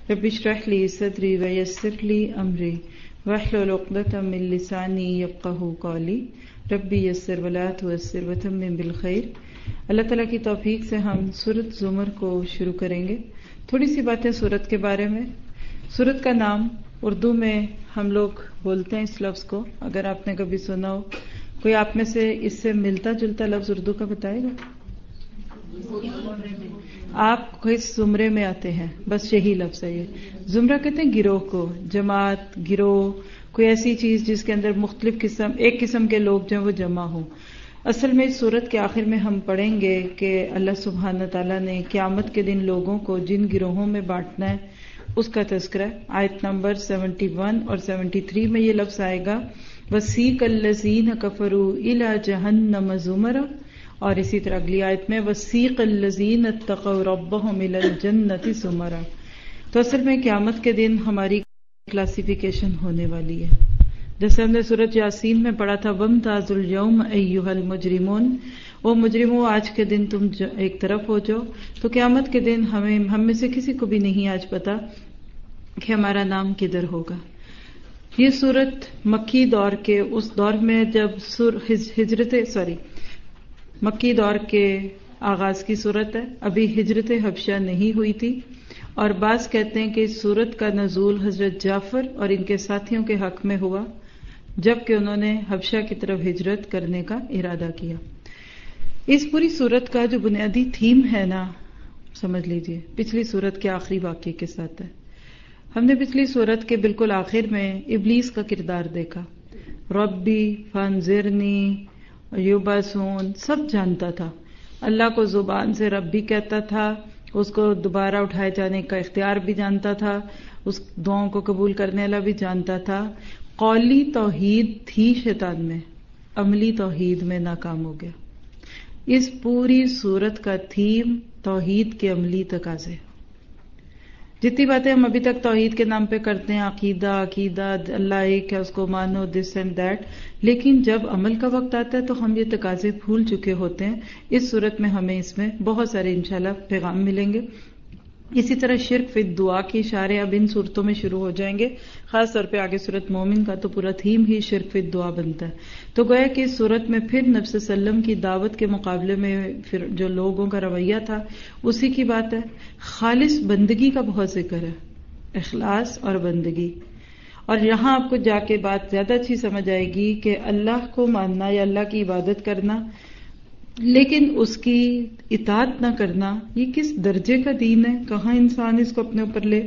رب اشرح لی صدری ویسر لی امری واحلل عقدۃ من لسانی یفقہوا قولی رب یسر ولا تعسر وتمم بالخیر۔ اللہ تعالیٰ کی توفیق سے ہم سورۃ زمر کو شروع کریں گے۔ تھوڑی سی باتیں سورت کے بارے میں۔ سورت کا نام اردو میں ہم لوگ بولتے ہیں اس لفظ کو، اگر آپ نے کبھی سنا ہو، کوئی آپ میں سے اس سے ملتا جلتا لفظ اردو کا بتائے گا؟ آپ کس زمرے میں آتے ہیں؟ بس یہی لفظ ہے۔ یہ زمرہ کہتے ہیں گروہ کو، جماعت، گروہ، کوئی ایسی چیز جس کے اندر مختلف قسم، ایک قسم کے لوگ جو ہیں وہ جمع ہوں۔ اصل میں اس سورت کے آخر میں ہم پڑھیں گے کہ اللہ سبحانہ تعالیٰ نے قیامت کے دن لوگوں کو جن گروہوں میں بانٹنا ہے اس کا تذکرہ۔ آیت نمبر 71 اور 73 میں یہ لفظ آئے گا، وَسِیقَ الَّذِینَ كَفَرُوا إِلَىٰ جَهَنَّمَ زُمَرًا، اور اسی طرح اگلی آیت میں وَسِیقَ الَّذِینَ اتَّقَوْا رَبَّهُمْ إِلَى الْجَنَّةِ زُمَرًا۔ تو اصل میں قیامت کے دن ہماری کلاسیفیکیشن ہونے والی ہے، جیسے ہم نے سورۃ یاسین میں پڑھا تھا وَامْتَازُوا الْيَوْمَ أَيُّهَا الْمُجْرِمُونَ، وہ مجرموں آج کے دن تم ایک طرف ہو جاؤ۔ تو قیامت کے دن ہم میں سے کسی کو بھی نہیں آج پتا کہ ہمارا نام کدھر ہوگا۔ یہ سورت مکی دور کے اس دور میں جب مکی دور کے آغاز کی صورت ہے، ابھی ہجرت حبشہ نہیں ہوئی تھی، اور بعض کہتے ہیں کہ اس سورت کا نزول حضرت جعفر اور ان کے ساتھیوں کے حق میں ہوا جبکہ انہوں نے حبشہ کی طرف ہجرت کرنے کا ارادہ کیا۔ اس پوری سورت کا جو بنیادی تھیم ہے نا، سمجھ لیجئے پچھلی سورت کے آخری واقعے کے ساتھ ہے۔ ہم نے پچھلی سورت کے بالکل آخر میں ابلیس کا کردار دیکھا، ربی فانذرنی یبعثون، سب جانتا تھا، اللہ کو زبان سے ربی کہتا تھا، اس کو دوبارہ اٹھائے جانے کا اختیار بھی جانتا تھا، اس دعاؤں کو قبول کرنے والا بھی جانتا تھا۔ قولی توحید تھی شیطان میں، عملی توحید میں ناکام ہو گیا۔ اس پوری سورت کا تھیم توحید کے عملی تقاضے۔ جتنی باتیں ہم ابھی تک توحید کے نام پہ کرتے ہیں، عقیدہ اللہ ایک ہے اس کو مانو، دس اینڈ دیٹ، لیکن جب عمل کا وقت آتا ہے تو ہم یہ تقاضے بھول چکے ہوتے ہیں۔ اس صورت میں ہمیں اس میں بہت سارے انشاءاللہ پیغام ملیں گے۔ اسی طرح شرک فی الدعا کی اشارے اب ان صورتوں میں شروع ہو جائیں گے، خاص طور پہ آگے صورت مومن کا تو پورا تھیم ہی شرک فی الدعا بنتا ہے۔ تو گویا کہ اس صورت میں پھر نبی صلی اللہ علیہ وسلم کی دعوت کے مقابلے میں پھر جو لوگوں کا رویہ تھا اسی کی بات ہے۔ خالص بندگی کا بہت ذکر ہے، اخلاص اور بندگی، اور یہاں آپ کو جا کے بات زیادہ اچھی سمجھ آئے گی کہ اللہ کو ماننا یا اللہ کی عبادت کرنا لیکن اس کی اطاعت نہ کرنا، یہ کس درجے کا دین ہے، کہاں انسان اس کو اپنے اوپر لے۔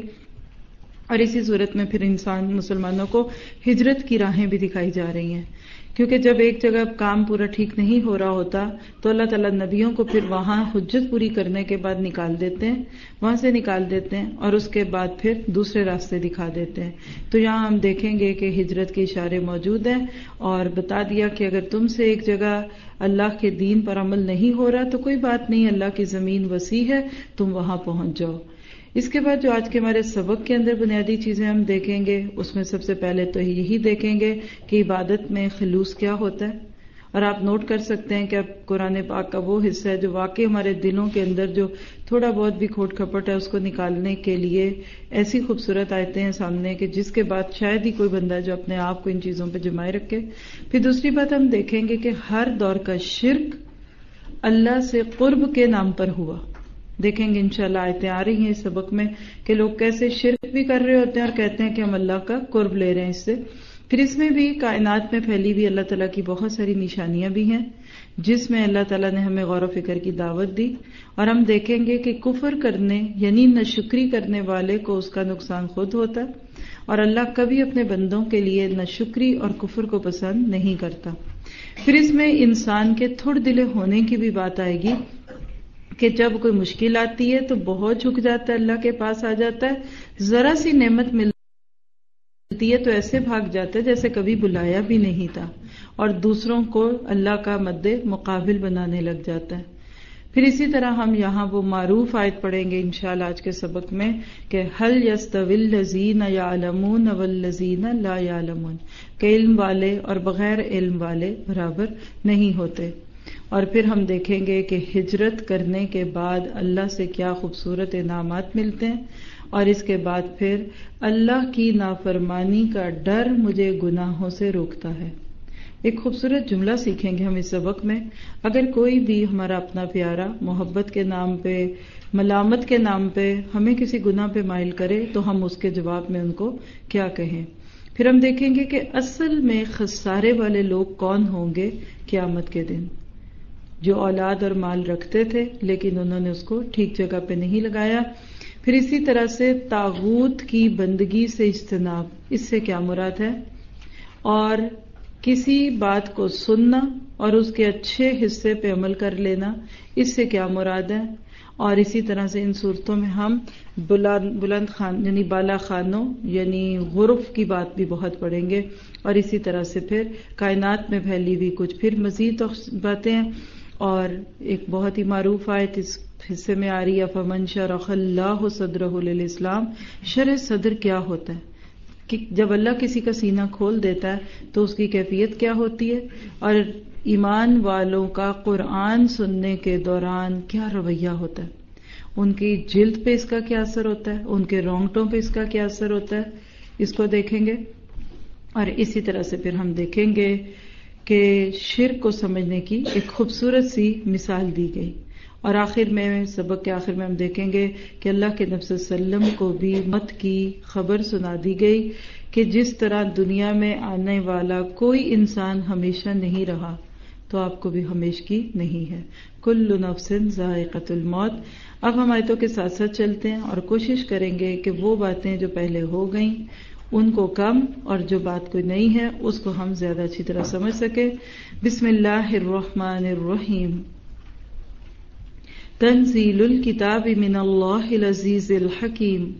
اور اسی صورت میں پھر انسان مسلمانوں کو ہجرت کی راہیں بھی دکھائی جا رہی ہیں، کیونکہ جب ایک جگہ کام پورا ٹھیک نہیں ہو رہا ہوتا تو اللہ تعالیٰ نبیوں کو پھر وہاں حجت پوری کرنے کے بعد نکال دیتے ہیں، وہاں سے نکال دیتے ہیں، اور اس کے بعد پھر دوسرے راستے دکھا دیتے ہیں۔ تو یہاں ہم دیکھیں گے کہ ہجرت کے اشارے موجود ہیں، اور بتا دیا کہ اگر تم سے ایک جگہ اللہ کے دین پر عمل نہیں ہو رہا تو کوئی بات نہیں، اللہ کی زمین وسیع ہے، تم وہاں پہنچ جاؤ۔ اس کے بعد جو آج کے ہمارے سبق کے اندر بنیادی چیزیں ہم دیکھیں گے، اس میں سب سے پہلے تو یہی دیکھیں گے کہ عبادت میں خلوص کیا ہوتا ہے، اور آپ نوٹ کر سکتے ہیں کہ اب قرآن پاک کا وہ حصہ ہے جو واقعی ہمارے دلوں کے اندر جو تھوڑا بہت بھی کھوٹ کھپٹ ہے اس کو نکالنے کے لیے ایسی خوبصورت آیتیں ہیں سامنے کہ جس کے بعد شاید ہی کوئی بندہ جو اپنے آپ کو ان چیزوں پہ جمائے رکھے۔ پھر دوسری بات ہم دیکھیں گے کہ ہر دور کا شرک اللہ سے قرب کے نام پر ہوا۔ دیکھیں گے انشاءاللہ آیتیں آ رہی ہیں اس سبق میں کہ لوگ کیسے شرک بھی کر رہے ہوتے ہیں اور کہتے ہیں کہ ہم اللہ کا قرب لے رہے ہیں اس سے۔ پھر اس میں بھی کائنات میں پھیلی ہوئی اللہ تعالیٰ کی بہت ساری نشانیاں بھی ہیں جس میں اللہ تعالیٰ نے ہمیں غور و فکر کی دعوت دی، اور ہم دیکھیں گے کہ کفر کرنے یعنی ناشکری کرنے والے کو اس کا نقصان خود ہوتا ہے، اور اللہ کبھی اپنے بندوں کے لیے ناشکری اور کفر کو پسند نہیں کرتا۔ پھر اس میں انسان کے تھوڑ دلے ہونے کی بھی بات آئے گی کہ جب کوئی مشکل آتی ہے تو بہت جھک جاتا ہے، اللہ کے پاس آ جاتا ہے، ذرا سی نعمت ملتی ہے تو ایسے بھاگ جاتا ہے جیسے کبھی بلایا بھی نہیں تھا، اور دوسروں کو اللہ کا مد مقابل بنانے لگ جاتا ہے۔ پھر اسی طرح ہم یہاں وہ معروف آیت پڑھیں گے انشاءاللہ آج کے سبق میں کہ هل يستوي الذين يعلمون والذين لا يعلمون، کہ علم والے اور بغیر علم والے برابر نہیں ہوتے۔ اور پھر ہم دیکھیں گے کہ ہجرت کرنے کے بعد اللہ سے کیا خوبصورت انعامات ملتے ہیں، اور اس کے بعد پھر اللہ کی نافرمانی کا ڈر مجھے گناہوں سے روکتا ہے۔ ایک خوبصورت جملہ سیکھیں گے ہم اس سبق میں، اگر کوئی بھی ہمارا اپنا پیارا محبت کے نام پہ، ملامت کے نام پہ ہمیں کسی گناہ پہ مائل کرے تو ہم اس کے جواب میں ان کو کیا کہیں۔ پھر ہم دیکھیں گے کہ اصل میں خسارے والے لوگ کون ہوں گے قیامت کے دن، جو اولاد اور مال رکھتے تھے لیکن انہوں نے اس کو ٹھیک جگہ پہ نہیں لگایا۔ پھر اسی طرح سے طاغوت کی بندگی سے اجتناب، اس سے کیا مراد ہے، اور کسی بات کو سننا اور اس کے اچھے حصے پہ عمل کر لینا، اس سے کیا مراد ہے۔ اور اسی طرح سے ان صورتوں میں ہم بلند خان یعنی بالا خانوں یعنی غرف کی بات بھی بہت پڑھیں گے، اور اسی طرح سے پھر کائنات میں پھیلی ہوئی کچھ پھر مزید باتیں ہیں۔ اور ایک بہت ہی معروف آیت اس حصے میں آ رہی ہے، فمن شرح اللہ صدرہ للاسلام۔ شرح صدر کیا ہوتا ہے کہ جب اللہ کسی کا سینہ کھول دیتا ہے تو اس کی کیفیت کیا ہوتی ہے، اور ایمان والوں کا قرآن سننے کے دوران کیا رویہ ہوتا ہے، ان کی جلد پہ اس کا کیا اثر ہوتا ہے، ان کے رونگٹوں پہ اس کا کیا اثر ہوتا ہے، اس کو دیکھیں گے۔ اور اسی طرح سے پھر ہم دیکھیں گے کہ شرک کو سمجھنے کی ایک خوبصورت سی مثال دی گئی، اور آخر میں سبق کے آخر میں ہم دیکھیں گے کہ اللہ کے نبی صلی اللہ علیہ وسلم کو بھی موت کی خبر سنا دی گئی کہ جس طرح دنیا میں آنے والا کوئی انسان ہمیشہ نہیں رہا تو آپ کو بھی ہمیشگی نہیں ہے، کل نفس ذائقۃ الموت۔ اب ہم آیتوں کے ساتھ ساتھ چلتے ہیں اور کوشش کریں گے کہ وہ باتیں جو پہلے ہو گئیں ان کو کم، اور جو بات کوئی نہیں ہے اس کو ہم زیادہ اچھی طرح سمجھ سکیں۔ بسم اللہ الرحمن الرحیم۔ تنزیل الکتاب من اللہ العزیز الحکیم۔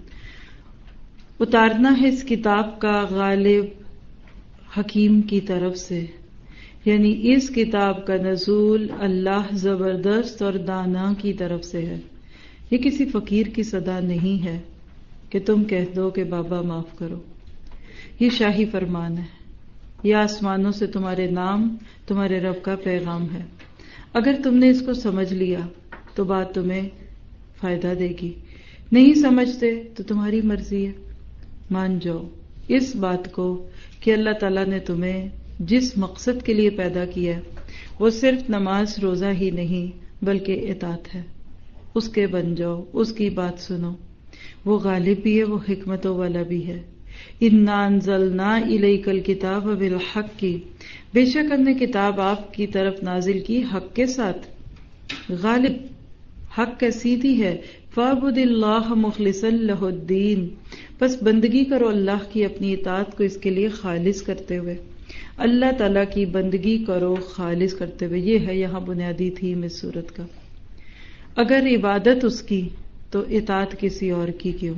اتارنا ہے اس کتاب کا غالب حکیم کی طرف سے، یعنی اس کتاب کا نزول اللہ زبردست اور دانا کی طرف سے ہے۔ یہ کسی فقیر کی صدا نہیں ہے کہ تم کہہ دو کہ بابا معاف کرو، یہ شاہی فرمان ہے، یہ آسمانوں سے تمہارے نام تمہارے رب کا پیغام ہے۔ اگر تم نے اس کو سمجھ لیا تو بات تمہیں فائدہ دے گی، نہیں سمجھتے تو تمہاری مرضی ہے۔ مان جاؤ اس بات کو کہ اللہ تعالیٰ نے تمہیں جس مقصد کے لیے پیدا کیا ہے وہ صرف نماز روزہ ہی نہیں بلکہ اطاعت ہے، اس کے بن جاؤ، اس کی بات سنو، وہ غالب بھی ہے، وہ حکمتوں والا بھی ہے۔ اِنَّا أَنزَلْنَا إِلَيْكَ الْكِتَابَ بِالْحَقِّ، بے شک ہم نے کتاب آپ کی طرف نازل کی حق کے ساتھ، غالب حق کا سیدھی ہے۔ فَاعْبُدِ اللَّهَ مُخْلِصًا لَهُ الدِّينَ، بس بندگی کرو اللہ کی اپنی اطاعت کو اس کے لیے خالص کرتے ہوئے، اللہ تعالیٰ کی بندگی کرو خالص کرتے ہوئے۔ یہ ہے یہاں بنیادی تھیم اس صورت کا۔ اگر عبادت اس کی تو اطاعت کسی اور کی کیوں؟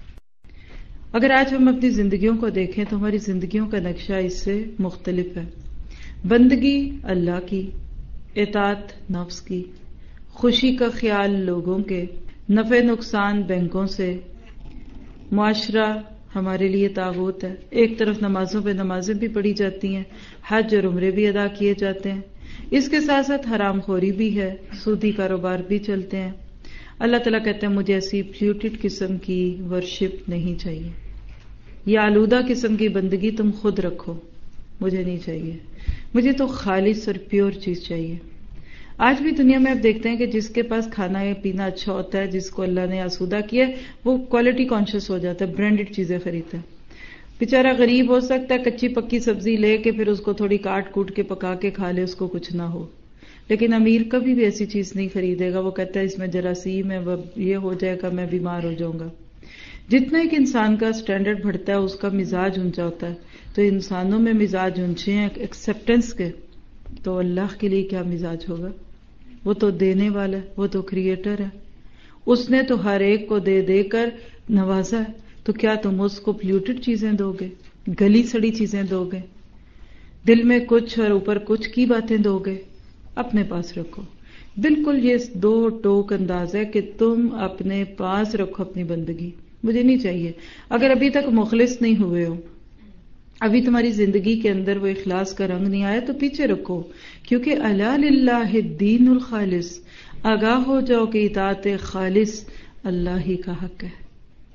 اگر آج ہم اپنی زندگیوں کو دیکھیں تو ہماری زندگیوں کا نقشہ اس سے مختلف ہے۔ بندگی اللہ کی، اطاعت نفس کی، خوشی کا خیال لوگوں کے، نفع نقصان بینکوں سے، معاشرہ ہمارے لیے طاغوت ہے۔ ایک طرف نمازوں پہ نمازیں بھی پڑھی جاتی ہیں، حج اور عمرے بھی ادا کیے جاتے ہیں، اس کے ساتھ ساتھ حرام خوری بھی ہے، سودی کاروبار بھی چلتے ہیں۔ اللہ تعالیٰ کہتے ہیں مجھے ایسی پلیوٹڈ قسم کی ورشپ نہیں چاہیے، یہ آلودہ قسم کی بندگی تم خود رکھو، مجھے نہیں چاہیے، مجھے تو خالص اور پیور چیز چاہیے۔ آج بھی دنیا میں آپ دیکھتے ہیں کہ جس کے پاس کھانا یا پینا اچھا ہوتا ہے، جس کو اللہ نے آسودہ کیا ہے، وہ کوالٹی کانشیس ہو جاتا ہے، برانڈڈ چیزیں خریدتا ہے۔ بیچارہ غریب ہو سکتا ہے کچی پکی سبزی لے کے پھر اس کو تھوڑی کاٹ کوٹ کے پکا کے کھا لے، اس کو کچھ نہ ہو، لیکن امیر کبھی بھی ایسی چیز نہیں خریدے گا، وہ کہتا ہے اس میں جراثیم ہے، یہ ہو جائے گا، میں بیمار ہو جاؤں گا۔ جتنا ایک انسان کا سٹینڈرڈ بڑھتا ہے اس کا مزاج اونچا ہوتا ہے، تو انسانوں میں مزاج اونچے ہیں ایکسیپٹنس کے، تو اللہ کے لیے کیا مزاج ہوگا؟ وہ تو دینے والا ہے، وہ تو کریٹر ہے، اس نے تو ہر ایک کو دے دے کر نوازا ہے، تو کیا تم اس کو پلیوٹڈ چیزیں دو گے، گلی سڑی چیزیں دو گے، دل میں کچھ اور اوپر کچھ کی باتیں دو گے؟ اپنے پاس رکھو۔ بالکل یہ دو ٹوک انداز ہے کہ تم اپنے پاس رکھو اپنی بندگی، مجھے نہیں چاہیے۔ اگر ابھی تک مخلص نہیں ہوئے ہو، ابھی تمہاری زندگی کے اندر وہ اخلاص کا رنگ نہیں آیا، تو پیچھے رکھو، کیونکہ الا للہ الدین الخالص، آگاہ ہو جاؤ کہ اطاعت خالص اللہ ہی کا حق ہے۔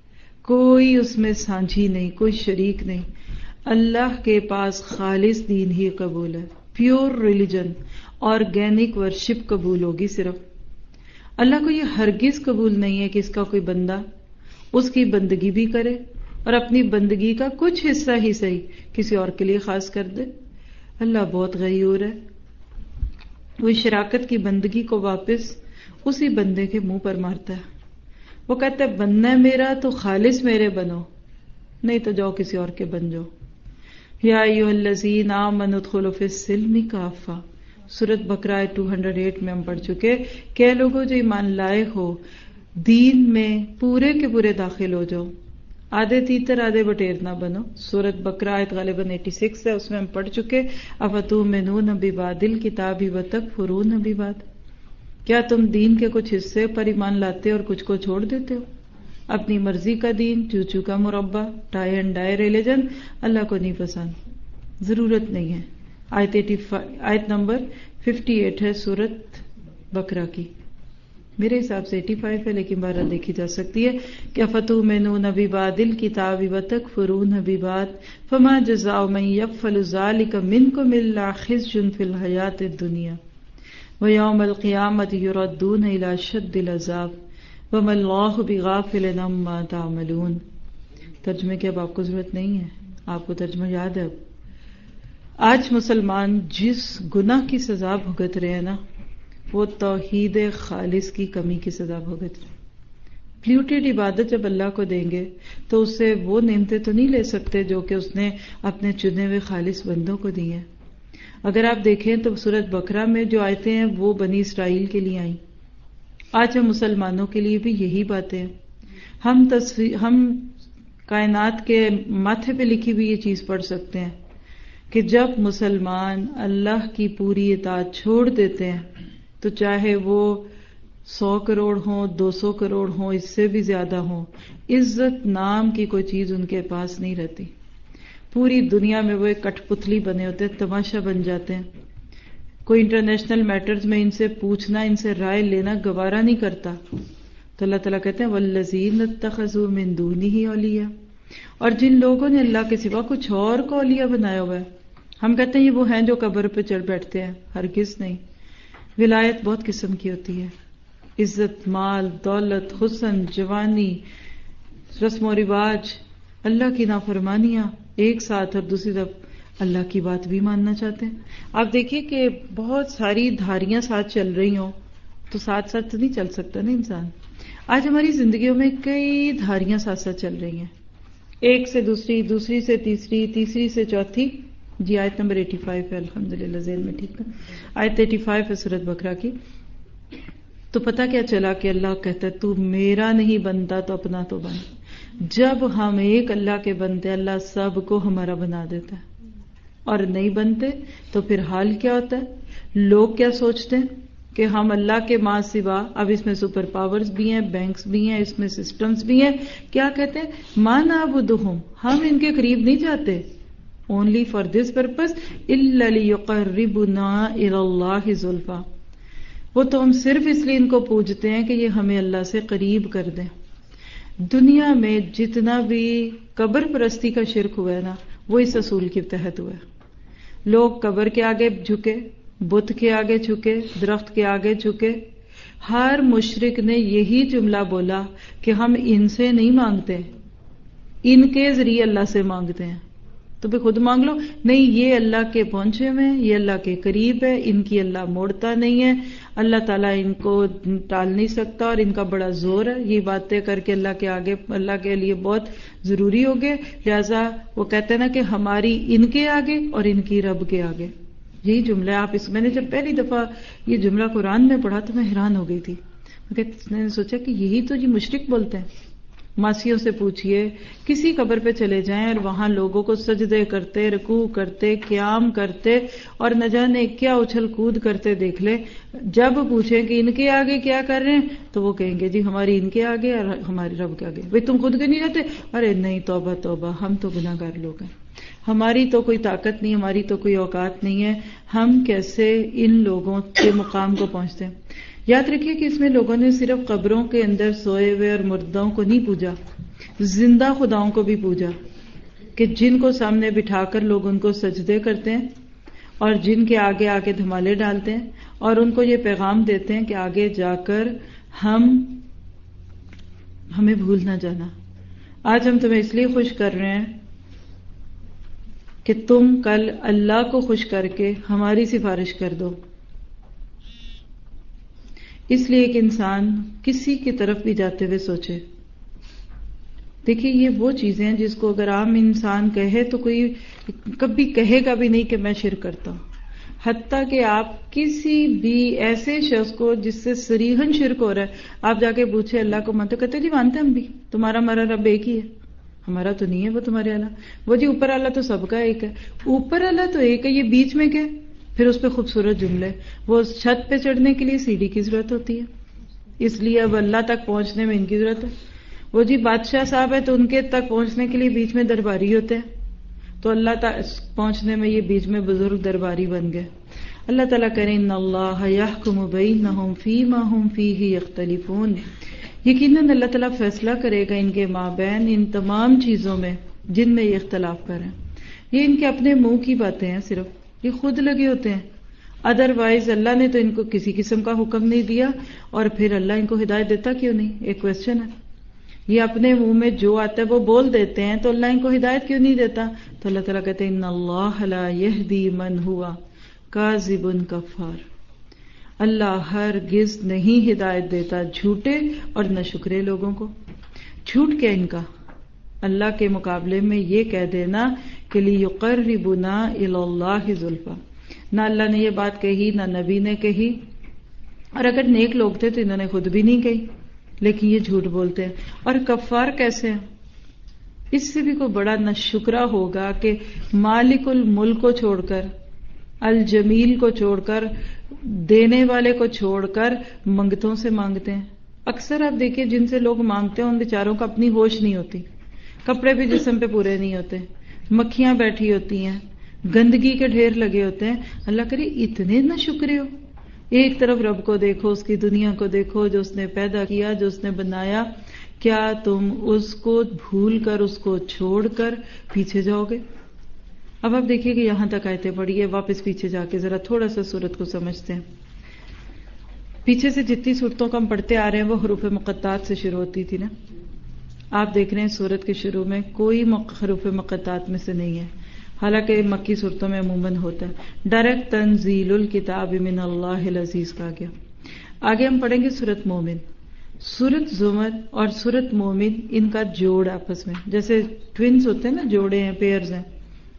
کوئی اس میں سانجھی نہیں، کوئی شریک نہیں. اللہ کے پاس خالص دین ہی قبول ہے، پیور ریلیجن، آرگینک ورشپ قبول ہوگی صرف. اللہ کو یہ ہرگز قبول نہیں ہے کہ اس کا کوئی بندہ اس کی بندگی بھی کرے اور اپنی بندگی کا کچھ حصہ ہی صحیح کسی اور کے لیے خاص کر دے. اللہ بہت غیور ہے، وہ شراکت کی بندگی کو واپس اسی بندے کے منہ پر مارتا ہے. وہ کہتا ہے بننا ہے میرا تو خالص میرے بنو، نہیں تو جاؤ کسی اور کے بن جاؤ. یا ایھا الذین آمنوا ادخلوا فی السلم کافہ، سورۃ بقرہ 208 میں ہم پڑھ چکے کہ لوگوں جو ایمان لائے ہو دین میں پورے کے پورے داخل ہو جاؤ، آدھے تیتر آدھے بٹیر نہ بنو. سورۃ بقرہ آیت غالباً 86 ہے، اس میں ہم پڑھ چکے افتؤمنون ببعض الکتاب وتکفرون ببعض، کیا تم دین کے کچھ حصے پر ایمان لاتے اور کچھ کو چھوڑ دیتے ہو؟ اپنی مرضی کا دین، چوچو کا مربع، ٹائی اینڈ ڈائی ریلیجن اللہ کو نہیں پسند، ضرورت نہیں ہے. آیت نمبر 58 ہے سورۃ بقرہ کی، میرے حساب سے 85 ہے لیکن بہرحال دیکھی جا سکتی ہے کہ افتؤمنون ببعض الکتاب وتکفرون ببعض فما جزاء من یفعل ذلک منکم الا خزی فی الحیاۃ الدنیا ویوم القیامۃ یردون الی اشد العذاب وما اللہ بغافل عما تعملون. ترجمے کی اب آپ کو ضرورت نہیں ہے، آپ کو ترجمہ یاد ہے. آج مسلمان جس گناہ کی سزا بھگت رہے ہیں نا، وہ توحید خالص کی کمی کی سزا بھگت رہے. پلیوٹیڈ عبادت جب اللہ کو دیں گے تو اس سے وہ نعمتیں تو نہیں لے سکتے جو کہ اس نے اپنے چنے ہوئے خالص بندوں کو دی ہیں. اگر آپ دیکھیں تو سورۃ بقرہ میں جو آیتیں ہیں وہ بنی اسرائیل کے لیے آئیں. آج ہم مسلمانوں کے لیے بھی یہی باتیں ہیں. ہم کائنات کے ماتھے پہ لکھی ہوئی یہ چیز پڑھ سکتے ہیں کہ جب مسلمان اللہ کی پوری اطاعت چھوڑ دیتے ہیں تو چاہے وہ 100 کروڑ ہوں، 200 کروڑ ہوں، اس سے بھی زیادہ ہوں، عزت نام کی کوئی چیز ان کے پاس نہیں رہتی. پوری دنیا میں وہ ایک کٹ پتلی بنے ہوتے ہیں، تماشا بن جاتے ہیں. کوئی انٹرنیشنل میٹرز میں ان سے پوچھنا، ان سے رائے لینا گوارا نہیں کرتا. تو اللہ تعالیٰ کہتے ہیں والذین اتخذوا من دونہ اولیاء، اور جن لوگوں نے اللہ کے سوا کچھ اور کو اولیاء بنایا ہوا ہے. ہم کہتے ہیں یہ وہ ہیں جو قبر پہ چڑھ بیٹھتے ہیں، ہرگز نہیں. ولایت بہت قسم کی ہوتی ہے، عزت، مال، دولت، حسن، جوانی، رسم و رواج، اللہ کی نافرمانیاں ایک ساتھ، اور دوسری طرف اللہ کی بات بھی ماننا چاہتے ہیں. آپ دیکھیے کہ بہت ساری دھاریاں ساتھ چل رہی ہوں تو ساتھ ساتھ تو نہیں چل سکتا نا انسان. آج ہماری زندگیوں میں کئی دھاریاں ساتھ ساتھ چل رہی ہیں، ایک سے دوسری، دوسری سے تیسری، تیسری سے چوتھی. جی آیت نمبر 85 ہے، الحمدللہ ذہن میں ٹھیک ہے. آیت 85 ہے سورۃ بقرہ کی. تو پتہ کیا چلا کہ اللہ کہتا ہے تو میرا نہیں بنتا تو اپنا تو بن. جب ہم ایک اللہ کے بنتے اللہ سب کو ہمارا بنا دیتا ہے، اور نہیں بنتے تو پھر حال کیا ہوتا ہے؟ لوگ کیا سوچتے ہیں کہ ہم اللہ کے ماں سوا، اب اس میں سپر پاورز بھی ہیں، بینکس بھی ہیں، اس میں سسٹمز بھی ہیں، کیا کہتے ہیں ما نعبدہم، ہم ان کے قریب نہیں جاتے only for this purpose الا لیقربنا الی اللہ زلفی، وہ تو ہم صرف اس لیے ان کو پوجتے ہیں کہ یہ ہمیں اللہ سے قریب کر دیں. دنیا میں جتنا بھی قبر پرستی کا شرک ہوا ہے نا وہ اس اصول کے تحت ہوا ہے. لوگ قبر کے آگے جھکے، بت کے آگے جھکے، درخت کے آگے جھکے. ہر مشرک نے یہی جملہ بولا کہ ہم ان سے نہیں مانگتے، ان کے ذریعے اللہ سے مانگتے ہیں. تو بھی خود مانگ لو، نہیں یہ اللہ کے پہنچے ہوئے ہیں، یہ اللہ کے قریب ہے، ان کی اللہ موڑتا نہیں ہے، اللہ تعالیٰ ان کو ٹال نہیں سکتا اور ان کا بڑا زور ہے. یہ باتیں کر کے اللہ کے آگے، اللہ کے لیے بہت ضروری ہو گئے. لہذا وہ کہتے ہیں نا کہ ہماری ان کے آگے اور ان کی رب کے آگے. یہی جملہ ہے. آپ میں نے جب پہلی دفعہ یہ جملہ قرآن میں پڑھا تو میں حیران ہو گئی تھی. میں نے سوچا کہ یہی تو جی مشرک بولتے ہیں. ماسیوں سے پوچھئے، کسی قبر پہ چلے جائیں اور وہاں لوگوں کو سجدے کرتے، رکوع کرتے، قیام کرتے اور نہ جانے کیا اچھل کود کرتے دیکھ لیں. جب پوچھیں کہ ان کے آگے کیا کر رہے ہیں تو وہ کہیں گے جی ہماری ان کے آگے اور ہماری رب کے آگے. بھئی تم خود کے نہیں رہتے؟ ارے نہیں، توبہ توبہ، ہم تو گناہ گار لوگ ہیں، ہماری تو کوئی طاقت نہیں، ہماری تو کوئی اوقات نہیں ہے، ہم کیسے ان لوگوں کے مقام کو پہنچتے ہیں. یاد رکھیے کہ اس میں لوگوں نے صرف قبروں کے اندر سوئے ہوئے اور مردوں کو نہیں پوجا، زندہ خداؤں کو بھی پوجا، کہ جن کو سامنے بٹھا کر لوگ ان کو سجدے کرتے ہیں اور جن کے آگے آگے دھمالے ڈالتے ہیں اور ان کو یہ پیغام دیتے ہیں کہ آگے جا کر ہمیں بھول نہ جانا، آج ہم تمہیں اس لیے خوش کر رہے ہیں کہ تم کل اللہ کو خوش کر کے ہماری سفارش کر دو۔ اس لیے ایک انسان کسی کی طرف بھی جاتے ہوئے سوچے، دیکھیے یہ وہ چیزیں ہیں جس کو اگر عام انسان کہے تو کوئی کبھی کہے گا بھی نہیں کہ میں شرک کرتا ہوں، حتیٰ کہ آپ کسی بھی ایسے شخص کو جس سے صریحاً شرک ہو رہا ہے آپ جا کے پوچھے اللہ کو مانتے، کہتے جی مانتے ہم بھی، تمہارا ہمارا رب ایک ہی ہے، ہمارا تو نہیں ہے وہ تمہارے اللہ، وہ جی اوپر اللہ تو سب کا ایک ہے، اوپر اللہ تو ایک ہے، یہ بیچ میں کیا؟ پھر اس پہ خوبصورت جملے، وہ چھت پہ چڑھنے کے لیے سیڑھی کی ضرورت ہوتی ہے، اس لیے اب اللہ تک پہنچنے میں ان کی ضرورت ہے، وہ جی بادشاہ صاحب ہے تو ان کے تک پہنچنے کے لیے بیچ میں درباری ہوتے ہیں، تو اللہ تک پہنچنے میں یہ بیچ میں بزرگ درباری بن گئے۔ اللہ تعالیٰ کریں ان اللہ یحکم بینہم فیما ہم فیہ یختلفون، یقیناً اللہ تعالیٰ فیصلہ کرے گا ان کے مابین ان تمام چیزوں میں جن میں یہ اختلاف کر ہیں۔ یہ ان کے اپنے منہ کی باتیں ہیں، صرف یہ خود لگے ہوتے ہیں، ادروائز اللہ نے تو ان کو کسی قسم کا حکم نہیں دیا، اور پھر اللہ ان کو ہدایت دیتا کیوں نہیں؟ ایک کویسچن ہے، یہ اپنے منہ میں جو آتا ہے وہ بول دیتے ہیں تو اللہ ان کو ہدایت کیوں نہیں دیتا؟ تو اللہ تعالیٰ کہتے ہیں ان اللہ لا یہدی من ہوا کاذب کفار، اللہ ہرگز نہیں ہدایت دیتا جھوٹے اور نہ شکرے لوگوں کو۔ جھوٹ کیا ان کا؟ اللہ کے مقابلے میں یہ کہہ دینا کہ لیقربنا الی اللہ زلفیٰ، نہ اللہ نے یہ بات کہی نہ نبی نے کہی، اور اگر نیک لوگ تھے تو انہوں نے خود بھی نہیں کہی، لیکن یہ جھوٹ بولتے ہیں۔ اور کفار کیسے ہیں؟ اس سے بھی کوئی بڑا نہ شکرا ہوگا کہ مالک الملک کو چھوڑ کر، الجمیل کو چھوڑ کر، دینے والے کو چھوڑ کر منگتوں سے مانگتے ہیں۔ اکثر آپ دیکھیں جن سے لوگ مانگتے ہیں ان بیچاروں کو اپنی ہوش نہیں ہوتی، کپڑے بھی جسم پہ پورے نہیں ہوتے، مکھیاں بیٹھی ہوتی ہیں، گندگی کے ڈھیر لگے ہوتے ہیں۔ اللہ کرے اتنے نہ شکرے ہو، ایک طرف رب کو دیکھو، اس کی دنیا کو دیکھو جو اس نے پیدا کیا، جو اس نے بنایا، کیا تم اس کو بھول کر، اس کو چھوڑ کر پیچھے جاؤ گے؟ اب آپ دیکھیے کہ یہاں تک آیتیں پڑھی ہے، واپس پیچھے جا کے ذرا تھوڑا سا سورت کو سمجھتے ہیں۔ پیچھے سے جتنی سورتوں کو ہم پڑھتے آ رہے ہیں وہ حروف مقطعات سے شروع ہوتی تھی نا، آپ دیکھ رہے ہیں سورت کے شروع میں کوئی حروف مقطعات میں سے نہیں ہے، حالانکہ مکی صورتوں میں عموماً ہوتا ہے۔ ڈائریکٹ تنزیل الکتاب من اللہ العزیز کہا گیا۔ آگے ہم پڑھیں گے سورت مومن۔ سورت زمر اور سورت مومن ان کا جوڑ آپس میں، جیسے ٹوینز ہوتے ہیں نا، جوڑے ہیں، پیئرز ہیں،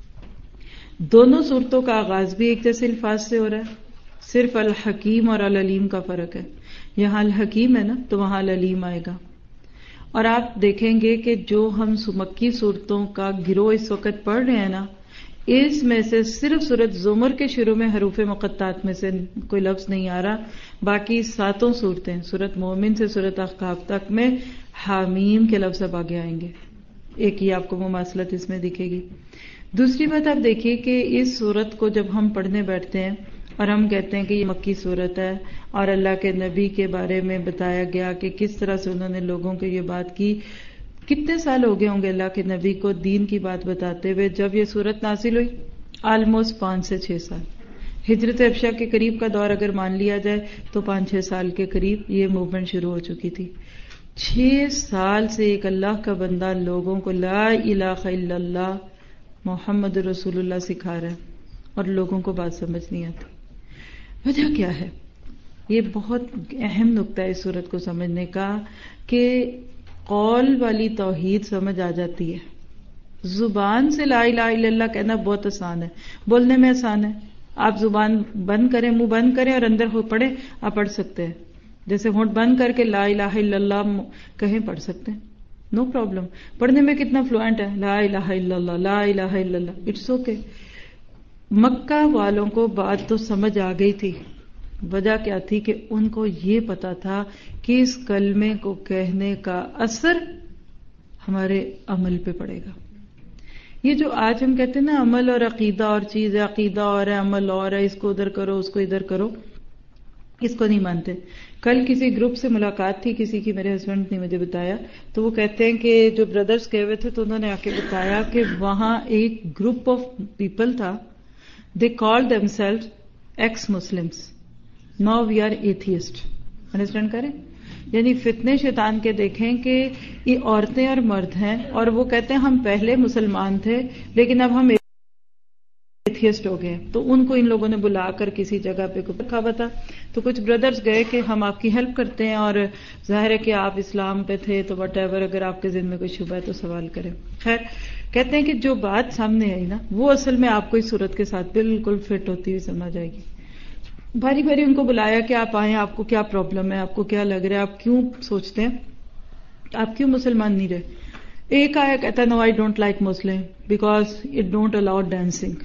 دونوں صورتوں کا آغاز بھی ایک جیسے الفاظ سے ہو رہا ہے، صرف الحکیم اور العلیم کا فرق ہے۔ یہاں الحکیم ہے نا تو وہاں العلیم آئے گا۔ اور آپ دیکھیں گے کہ جو ہم مکی صورتوں کا گروہ اس وقت پڑھ رہے ہیں نا، اس میں سے صرف سورت زمر کے شروع میں حروف مقطعات میں سے کوئی لفظ نہیں آ رہا، باقی 7 صورتیں سورت مومن سے سورت احقاف تک میں حامیم کے لفظ اب آگے آئیں گے، ایک یہ آپ کو مماثلت اس میں دکھے گی۔ دوسری بات آپ دیکھیے کہ اس صورت کو جب ہم پڑھنے بیٹھتے ہیں اور ہم کہتے ہیں کہ یہ مکی صورت ہے اور اللہ کے نبی کے بارے میں بتایا گیا کہ کس طرح سے انہوں نے لوگوں کو یہ بات کی، کتنے سال ہو گئے ہوں گے اللہ کے نبی کو دین کی بات بتاتے ہوئے جب یہ صورت نازل ہوئی؟ آلموسٹ 5 سے 6 سال۔ ہجرت حبشہ کے قریب کا دور اگر مان لیا جائے تو 5-6 سال کے قریب یہ موومنٹ شروع ہو چکی تھی۔ 6 سال سے ایک اللہ کا بندہ لوگوں کو لا الہ الا اللہ محمد رسول اللہ سکھا رہا ہے اور لوگوں کو بات سمجھ نہیں آتی۔ وجہ کیا ہے؟ یہ بہت اہم نقطہ ہے اس صورت کو سمجھنے کا کہ قول والی توحید سمجھ آ جاتی ہے۔ زبان سے لا الہ الا اللہ کہنا بہت آسان ہے، بولنے میں آسان ہے، آپ زبان بند کریں، منہ بند کریں اور اندر ہو پڑھیں، آپ پڑھ سکتے ہیں، جیسے ہونٹ بند کر کے لا الہ الا اللہ کہیں پڑھ سکتے ہیں، نو پرابلم۔ پڑھنے میں کتنا فلوئنٹ ہے، لا الہ الا اللہ، لا الہ الا اللہ، اٹس اوکے۔ مکہ والوں کو بات تو سمجھ آ گئی تھی، وجہ کیا تھی کہ ان کو یہ پتا تھا کہ اس کلمے کو کہنے کا اثر ہمارے عمل پہ پڑے گا۔ یہ جو آج ہم کہتے ہیں نا عمل اور عقیدہ اور چیز ہے، عقیدہ اور ہے، عمل اور ہے، اس کو ادھر کرو، اس کو ادھر کرو، اس کو نہیں مانتے. کل کسی گروپ سے ملاقات تھی کسی کی, میرے ہسبینڈ نے مجھے بتایا, تو وہ کہتے ہیں کہ جو بردرز گئے ہوئے تھے تو انہوں نے آ کے بتایا کہ وہاں ایک گروپ آف پیپل تھا, they call them self ex Muslims, now we are atheist. Understand کریں, یعنی فتنے شیطان کے دیکھیں کہ یہ عورتیں اور مرد ہیں, اور وہ کہتے ہیں ہم پہلے مسلمان تھے لیکن اب ہم ایتھیسٹ ہو گئے. تو ان کو ان لوگوں نے بلا کر کسی جگہ پہ رکھا ہوا تھا, تو کچھ بردرز گئے کہ ہم آپ کی ہیلپ کرتے ہیں, اور ظاہر ہے کہ آپ اسلام پہ تھے تو وٹ ایور, اگر آپ کے ذہن میں کوئی شبہ ہے تو سوال کریں. خیر, کہتے ہیں کہ جو بات سامنے آئی نا وہ اصل میں آپ کو اس صورت کے ساتھ بالکل فٹ ہوتی ہوئی سمجھ آئے گی. بھاری بھاری ان کو بلایا کہ آپ آئیں, آپ کو کیا پرابلم ہے, آپ کو کیا لگ رہا ہے, آپ کیوں سوچتے ہیں, آپ کیوں مسلمان نہیں رہے. ایک آیا کہتا ہے no I don't like Muslim because it don't allow dancing.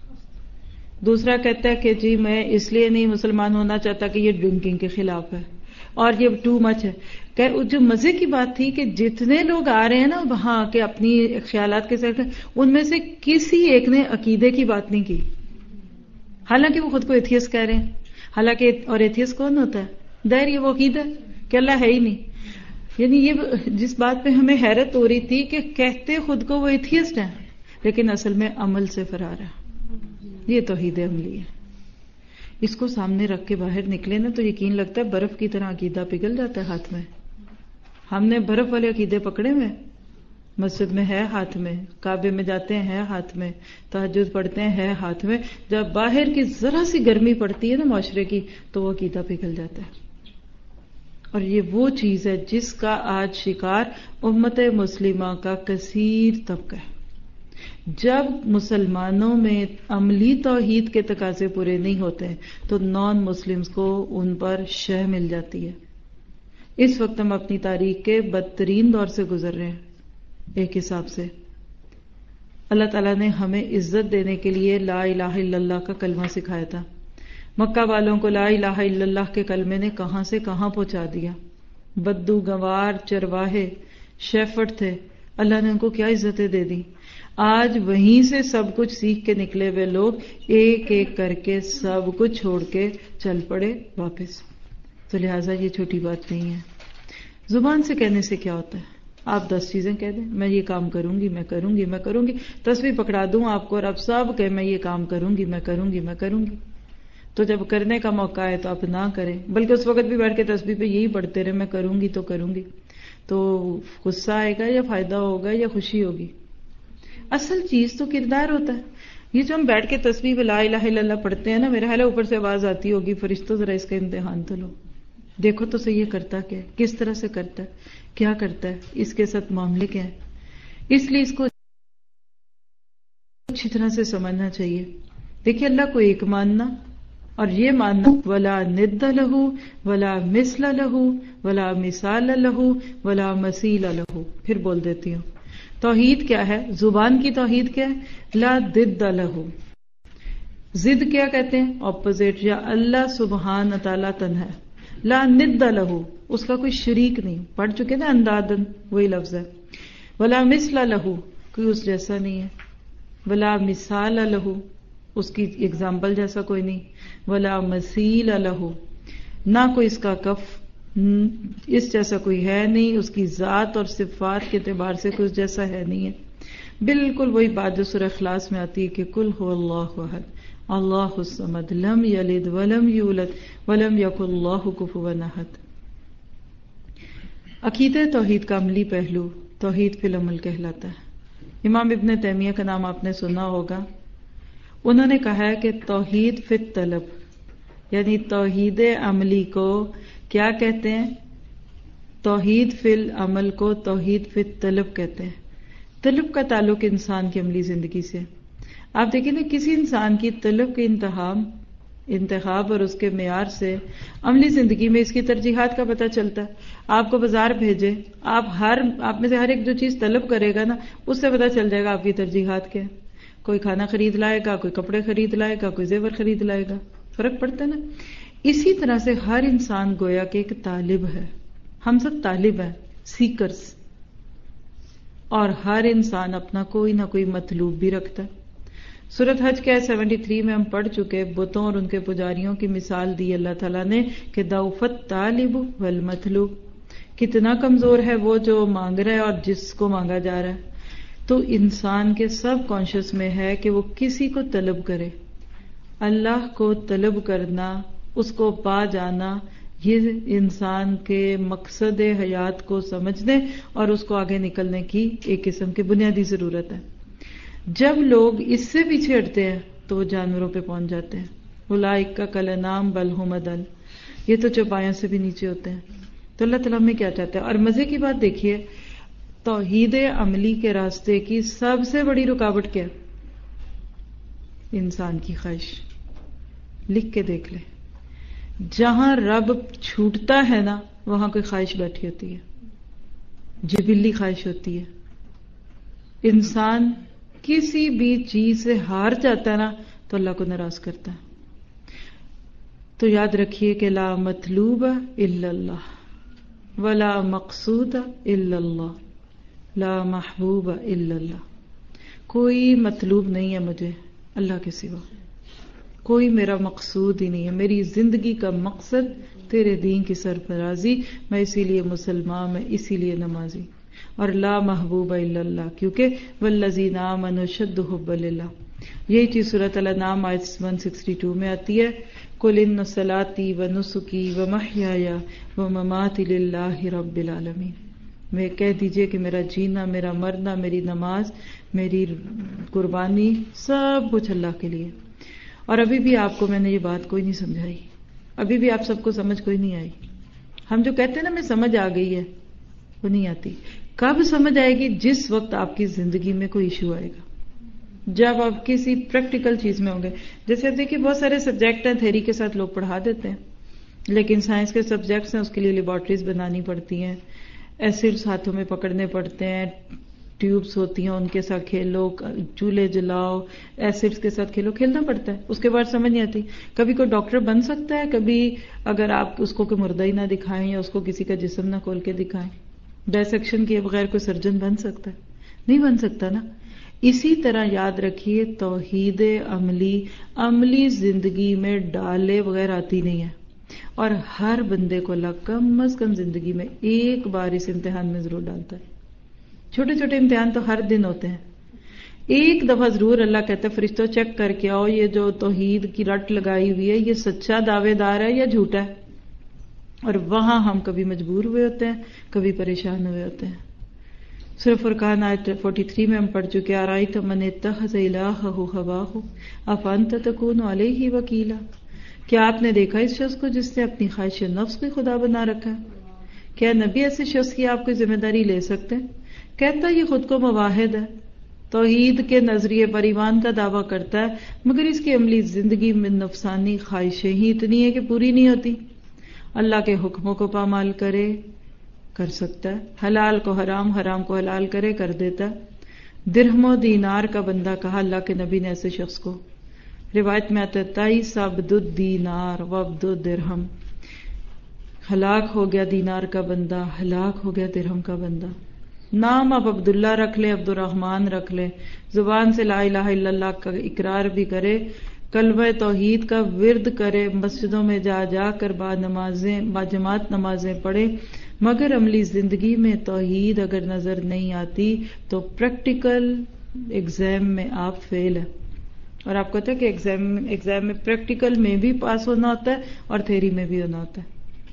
دوسرا کہتا ہے کہ جی میں اس لیے نہیں مسلمان ہونا چاہتا کہ یہ ڈرنکنگ کے خلاف ہے اور یہ ٹو مچ ہے. کہ جو مزے کی بات تھی کہ جتنے لوگ آ رہے ہیں نا وہاں کے اپنی خیالات کے ساتھ, ان میں سے کسی ایک نے عقیدے کی بات نہیں کی, حالانکہ وہ خود کو ایتھیسٹ کہہ رہے ہیں. حالانکہ اور ایتھیسٹ کون ہوتا ہے؟ دیر یہ وہ عقیدہ کہ اللہ ہے ہی نہیں. یعنی یہ جس بات پہ ہمیں حیرت ہو رہی تھی کہ کہتے خود کو وہ ایتھیسٹ ہیں لیکن اصل میں عمل سے فرار ہے. یہ توحید عملی ہے. اس کو سامنے رکھ کے باہر نکلے نا تو یقین لگتا ہے برف کی طرح عقیدہ پگھل جاتا ہے ہاتھ میں. ہم نے برف والے عقیدے پکڑے ہوئے, مسجد میں ہے ہاتھ میں, کعبے میں جاتے ہیں ہاتھ میں, تہجد پڑھتے ہیں ہاتھ میں, جب باہر کی ذرا سی گرمی پڑتی ہے نا معاشرے کی تو وہ عقیدہ پگھل جاتا ہے. اور یہ وہ چیز ہے جس کا آج شکار امت مسلمہ کا کثیر طبقہ ہے. جب مسلمانوں میں عملی توحید کے تقاضے پورے نہیں ہوتے تو نان مسلمز کو ان پر شہ مل جاتی ہے. اس وقت ہم اپنی تاریخ کے بدترین دور سے گزر رہے ہیں ایک حساب سے. اللہ تعالیٰ نے ہمیں عزت دینے کے لیے لا الہ الا اللہ کا کلمہ سکھایا تھا. مکہ والوں کو لا الہ الا اللہ کے کلمے نے کہاں سے کہاں پہنچا دیا. بدو گوار چرواہے شیفٹ تھے, اللہ نے ان کو کیا عزتیں دے دی. آج وہیں سے سب کچھ سیکھ کے نکلے ہوئے لوگ ایک ایک کر کے سب کچھ چھوڑ کے چل پڑے واپس. تو لہٰذا یہ چھوٹی بات نہیں ہے. زبان سے کہنے سے کیا ہوتا ہے؟ آپ 10 چیزیں کہہ دیں, میں یہ کام کروں گی, میں کروں گی, میں کروں گی, تسبیح پکڑا دوں آپ کو اور آپ سب کہ میں یہ کام کروں گی, میں کروں گی, میں کروں گی. تو جب کرنے کا موقع ہے تو آپ نہ کریں, بلکہ اس وقت بھی بیٹھ کے تسبیح پہ یہی پڑھتے رہے میں کروں گی تو کروں گی. تو غصہ آئے گا یا فائدہ ہوگا یا خوشی ہوگی؟ اصل چیز تو کردار ہوتا ہے. یہ جو ہم بیٹھ کے تسبیح لا الہ الا اللہ پڑھتے ہیں نا, میرا خیال ہے اوپر سے آواز آتی ہوگی فرشتوں ذرا اس کا امتحان تو لو, دیکھو تو صحیح یہ کرتا کیا ہے, کس طرح سے کرتا ہے, کیا کرتا ہے, اس کے ساتھ معاملے کیا ہے. اس لیے اس کو اچھی طرح سے سمجھنا چاہیے. دیکھیے اللہ کو ایک ماننا اور یہ ماننا ولا ند لہ ولا مثل لہ ولا مثال لہ ولا مثیل لہ. پھر بول دیتی ہوں توحید کیا ہے. زبان کی توحید کیا ہے؟ لا ضد لہ. ضد کیا کہتے ہیں؟ اپوزٹ, یا اللہ سبحان تعالیٰ تنہا ہے. لا ند لہ, اس کا کوئی شریک نہیں. پڑھ چکے نا اندادن, وہی لفظ ہے. ولا مثل لہ, کوئی اس جیسا نہیں ہے. ولا مثال لہ, اس کی اگزامپل جیسا کوئی نہیں. ولا مثیل لہ, نہ کوئی اس کا کف, اس جیسا کوئی ہے نہیں. اس کی ذات اور صفات کے اعتبار سے کوئی جیسا ہے نہیں ہے. بالکل وہی بات جو سورہ اخلاص میں آتی ہے کہ قل هو اللہ احد اللہ الصمد لم یلد ولم یولد ولم یکن له کفوا احد. عقیدہ توحید کا عملی پہلو توحید فی العمل کہلاتا ہے. امام ابن تیمیہ کا نام آپ نے سنا ہوگا. انہوں نے کہا ہے کہ توحید فی الطلب, یعنی توحید عملی کو کیا کہتے ہیں؟ توحید فی العمل کو توحید فی الطلب کہتے ہیں. طلب کا تعلق انسان کی عملی زندگی سے. آپ دیکھیں نا کسی انسان کی طلب کے انتخاب اور اس کے معیار سے عملی زندگی میں اس کی ترجیحات کا پتہ چلتا ہے. آپ کو بازار بھیجے, آپ میں سے ہر ایک جو چیز طلب کرے گا نا اس سے پتہ چل جائے گا آپ کی ترجیحات کیا ہے. کوئی کھانا خرید لائے گا, کوئی کپڑے خرید لائے گا, کوئی زیور خرید لائے گا, فرق پڑتا ہے نا. اسی طرح سے ہر انسان گویا کہ ایک طالب ہے. ہم سب طالب ہیں, سیکرز, اور ہر انسان اپنا کوئی نہ کوئی مطلوب بھی رکھتا ہے. سورۃ حج کے 73 میں ہم پڑھ چکے بتوں اور ان کے پجاریوں کی مثال دی اللہ تعالیٰ نے کہ ضعف الطالب والمطلوب، کتنا کمزور ہے وہ جو مانگ رہا ہے اور جس کو مانگا جا رہا ہے. تو انسان کے سب کانشیس میں ہے کہ وہ کسی کو طلب کرے. اللہ کو طلب کرنا، اس کو پا جانا، یہ انسان کے مقصد حیات کو سمجھنے اور اس کو آگے نکلنے کی ایک قسم کی بنیادی ضرورت ہے. جب لوگ اس سے پیچھے ہٹتے ہیں تو وہ جانوروں پہ پہنچ جاتے ہیں. اولئک کالانعام بل ھم اضل، یہ تو چوپایوں سے بھی نیچے ہوتے ہیں. تو اللہ تعالیٰ ہمیں کیا چاہتا ہے؟ اور مزے کی بات دیکھیے، توحید عملی کے راستے کی سب سے بڑی رکاوٹ کیا؟ انسان کی خواہش. لکھ کے دیکھ لیں، جہاں رب چھوٹتا ہے نا وہاں کوئی خواہش بیٹھی ہوتی ہے، جبلی خواہش ہوتی ہے. انسان کسی بھی چیز سے ہار جاتا ہے نا تو اللہ کو ناراض کرتا ہے. تو یاد رکھیے کہ لا مطلوب الا اللہ ولا مقصود الا اللہ لا محبوب الا اللہ. کوئی مطلوب نہیں ہے مجھے اللہ کے سوا، کوئی میرا مقصود ہی نہیں ہے. میری زندگی کا مقصد تیرے دین کی سرفرازی، میں اسی لیے مسلمان، میں اسی لیے نمازی. اور لا محبوب الا اللہ، کیونکہ والذین آمنوا اشد حبا للہ. یہی چیز سورۃ الانعام آیت 162 میں آتی ہے، قل ان صلاتی ونسکی ومحیای ومماتی للہ رب العالمین. میں کہہ دیجئے کہ میرا جینا، میرا مرنا، میری نماز، میری قربانی، سب کچھ اللہ کے لیے. اور ابھی بھی آپ کو میں نے یہ بات کوئی نہیں سمجھائی، ابھی بھی آپ سب کو سمجھ کوئی نہیں آئی. ہم جو کہتے ہیں نا میں سمجھ آ گئی ہے، وہ نہیں آتی. کب سمجھ آئے گی؟ جس وقت آپ کی زندگی میں کوئی ایشو آئے گا، جب آپ کسی پریکٹیکل چیز میں ہوں گے. جیسے آپ دیکھیے بہت سارے سبجیکٹ ہیں، تھیوری کے ساتھ لوگ پڑھا دیتے ہیں، لیکن سائنس کے سبجیکٹس ہیں، اس کے لیے لیبارٹریز بنانی پڑتی ہیں، ایسڈز ہاتھوں میں پکڑنے پڑتے ہیں، ٹیوبس ہوتی ہیں ان کے ساتھ کھیلو، چولہے جلاؤ، ایسڈز کے ساتھ کھیلو، کھیلنا پڑتا ہے. اس کے بعد سمجھ نہیں آتی. کبھی کوئی ڈاکٹر بن سکتا ہے کبھی اگر آپ اس کو کوئی مردہ ہی نہ دکھائیں یا اس کو کسی کا جسم نہ کھول کے دکھائیں؟ ڈائسیکشن کیے بغیر کوئی سرجن بن سکتا ہے؟ نہیں بن سکتا نا. اسی طرح یاد رکھیے توحید عملی زندگی میں ڈالے بغیر آتی نہیں ہے. اور ہر بندے کو اللہ کم از کم زندگی میں ایک بار اس امتحان میں ضرور ڈالتا ہے. چھوٹے چھوٹے امتحان تو ہر دن ہوتے ہیں، ایک دفعہ ضرور اللہ کہتا ہے فرشتوں چیک کر کے آؤ یہ جو توحید کی رٹ لگائی ہوئی ہے یہ سچا دعوے دار ہے یا جھوٹا ہے. اور وہاں ہم کبھی مجبور ہوئے ہوتے ہیں، کبھی پریشان ہوئے ہوتے ہیں. سورہ فرقان آیت 43 میں ہم پڑھ چکے ارأیت من اتخذ الہہ ہواہ افانت تکون علیہ وکیلا. کیا آپ نے دیکھا اس شخص کو جس نے اپنی خواہش نفس کو خدا بنا رکھا ہے؟ کیا نبی ایسے شخص کی آپ کوئی ذمہ داری لے سکتے ہیں؟ کہتا یہ خود کو مواحد ہے، توحید کے نظریے پر ایمان کا دعویٰ کرتا ہے، مگر اس کی عملی زندگی میں نفسانی خواہشیں ہی اتنی ہے کہ پوری نہیں ہوتی. اللہ کے حکموں کو پامال کرے، کر سکتا ہے. حلال کو حرام، حرام کو حلال کرے، کر دیتا ہے. درہم و دینار کا بندہ کہا اللہ کے نبی نے ایسے شخص کو. روایت میں آتا ہے تئیس عبد الدینار وعبد الدرہم، ہلاک ہو گیا دینار کا بندہ، ہلاک ہو گیا درہم کا بندہ. نام آپ عبداللہ رکھ لیں، عبد الرحمن رکھ لیں، زبان سے لا الہ الا اللہ کا اقرار بھی کرے، کلمہ توحید کا ورد کرے، مسجدوں میں جا جا کر با جماعت نمازیں پڑھے، مگر عملی زندگی میں توحید اگر نظر نہیں آتی تو پریکٹیکل ایگزام میں آپ فیل ہیں. اور آپ کو پتہ ہے کہ ایگزام میں پریکٹیکل میں بھی پاس ہونا ہوتا ہے اور تھیوری میں بھی ہونا ہوتا ہے.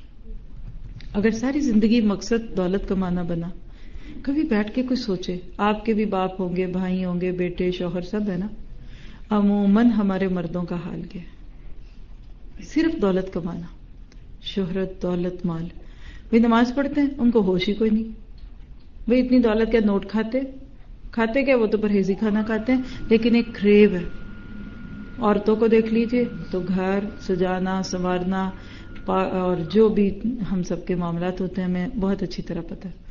اگر ساری زندگی مقصد دولت کمانا بنا، کبھی بیٹھ کے کچھ سوچے. آپ کے بھی باپ ہوں گے، بھائی ہوں گے، بیٹے، شوہر سب ہے نا. عموماً ہمارے مردوں کا حال کیا ہے؟ صرف دولت کمانا، شہرت، دولت، مال. وہ نماز پڑھتے ہیں ان کو ہوش ہی کوئی نہیں. وہ اتنی دولت کیا نوٹ کھاتے کیا؟ وہ تو پرہیزی کھانا کھاتے ہیں، لیکن ایک کریو ہے. عورتوں کو دیکھ لیجئے تو گھر سجانا، سنوارنا اور جو بھی ہم سب کے معاملات ہوتے ہیں ہمیں بہت اچھی طرح پتہ ہے.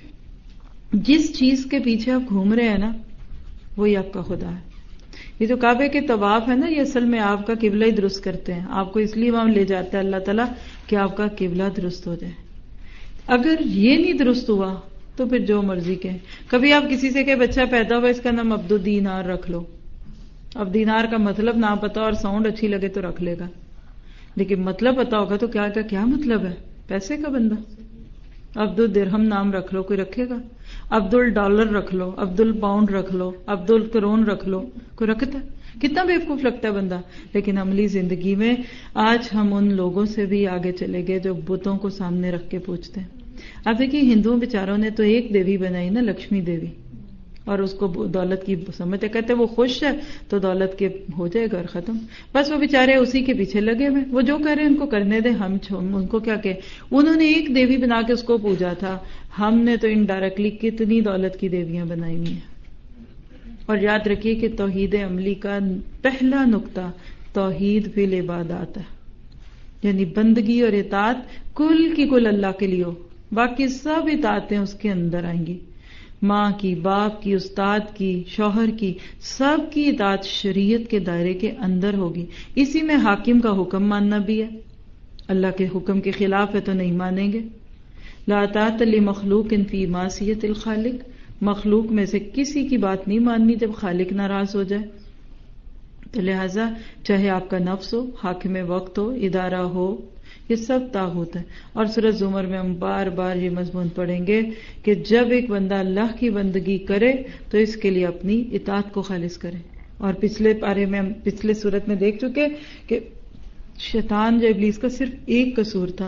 جس چیز کے پیچھے آپ گھوم رہے ہیں نا وہی آپ کا خدا ہے. یہ جو کعبے کے طواف ہے نا یہ اصل میں آپ کا قبلہ ہی درست کرتے ہیں. آپ کو اس لیے وہاں لے جاتا ہے اللہ تعالیٰ کہ آپ کا قبلہ درست ہو جائے. اگر یہ نہیں درست ہوا تو پھر جو مرضی کہیں. کبھی آپ کسی سے کہ بچہ پیدا ہوا اس کا نام عبد الدینار رکھ لو، اب دینار کا مطلب نہ پتا اور ساؤنڈ اچھی لگے تو رکھ لے گا، لیکن مطلب پتا ہوگا تو کیا مطلب ہے؟ پیسے کا بندہ. عبد الدرہم نام رکھ لو، کوئی رکھے گا؟ عبد الڈالر رکھ لو، عبد الپاؤنڈ رکھ لو، عبد الکرون رکھ لو، کوئی رکھتا ہے؟ کتنا بیوقوف لگتا ہے بندہ. لیکن عملی زندگی میں آج ہم ان لوگوں سے بھی آگے چلے گئے جو بتوں کو سامنے رکھ کے پوچھتے ہیں. اب دیکھیے ہندوؤں بیچاروں نے تو ایک دیوی بنائی نا، لکشمی دیوی، اور اس کو دولت کی سمجھتے، کہتے وہ خوش ہے تو دولت کے ہو جائے گا اور ختم. بس وہ بیچارے اسی کے پیچھے لگے ہوئے، وہ جو کہہ رہے ہیں ان کو کرنے دیں، ہم ان کو کیا کہ انہوں نے ایک دیوی بنا کے اس کو پوجا تھا، ہم نے تو انڈائریکٹلی کتنی دولت کی دیویاں بنائی ہوئی ہیں. اور یاد رکھیے کہ توحید عملی کا پہلا نقطہ توحید فی العبادات ہے، یعنی بندگی اور اطاعت کل کی کل اللہ کے لیے ہو، باقی سب اطاعتیں اس کے اندر آئیں گی. ماں کی، باپ کی، استاد کی، شوہر کی، سب کی اطاعت شریعت کے دائرے کے اندر ہوگی. اسی میں حاکم کا حکم ماننا بھی ہے، اللہ کے حکم کے خلاف ہے تو نہیں مانیں گے. لا طاعۃ لمخلوق فی معصیۃ الخالق، مخلوق میں سے کسی کی بات نہیں ماننی جب خالق ناراض ہو جائے. تو لہذا چاہے آپ کا نفس ہو، حاکم وقت ہو، ادارہ ہو، یہ سب طاغوت ہے. اور سورۃ زمر میں ہم بار بار یہ مضمون پڑھیں گے کہ جب ایک بندہ اللہ کی بندگی کرے تو اس کے لیے اپنی اطاعت کو خالص کرے. اور پچھلے پارے میں ہم پچھلے سورت میں دیکھ چکے کہ شیطان جو ابلیس کا صرف ایک قصور تھا